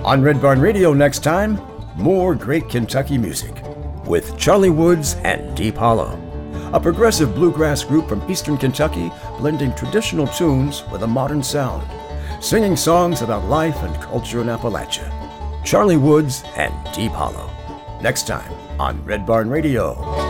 On Red Barn Radio next time, more great Kentucky music with Charlie Woods and Deep Hollow, a progressive bluegrass group from eastern Kentucky blending traditional tunes with a modern sound, singing songs about life and culture in Appalachia. Charlie Woods and Deep Hollow, next time on Red Barn Radio.